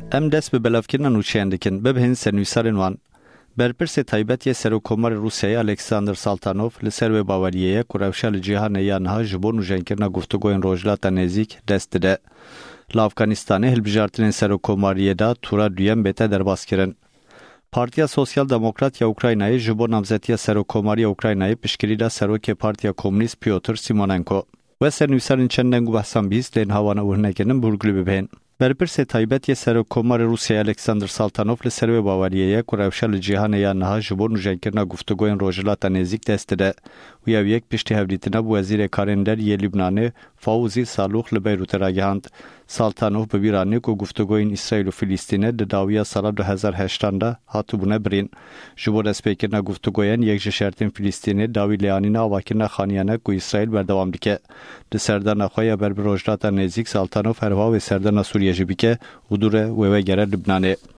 ام دست به بلافکردن نوچیان دکن ببهن سرنویسارن وان. برپرس تایبەتی سەرۆکۆمەر رووسیای ئەلێکساندر ساڵتانۆف لەسەر وێ باوەریەیە کوڕەوشە لە جیهانە یانها ji بۆ نوژەنکردنا گفتوگۆین ڕۆژهەڵاتە نێزیک دەست دەدە. لە ئەفغانستانê هەڵبژارتنên سەرۆکۆمەریەدا تووڕە دویەم بێتە دەرباسkirin. Partiya Sosyal Demokrat ya Ukraynayê ji bo namzetiya Serokkomariya Ukraynayê piştgirî da Serokê Partiya Komünîst Pyotr Simonenko. We sernivîsarên çendeng û behsan bîst lên hawana ûrnekinin burgulî bibêhn. Berpirsê taybetiye Serokkomarê Rûsyayê Alexander Saltanov li ser wê baweriyê ku rewşa li cîhanê ya niha ji bo nûjenkirina guftugûyên rojhilata nêzik dest dide. Wî ew yek piştî hevdîtina bû wezîrê karên derê yê Lîbnanê Fawzî Salûx li Beyrûtê ragihand. Saltanov bi vî ranî ku guftugûyên İsraîl û Filîstînê di dawiya sala 2008 de hatibûne birîn. Ji bo destpêkirina guftugûyên yek ji şertên Filîstînê dawî lêanîna avakirina xaniyanek ku İsraîl berdewam dike. Di serdana xwe ya ber bi rojhilata nêzik Saltanov herva wê serdana Sûriye jî bike û dûre wê vegere Lîbnanê.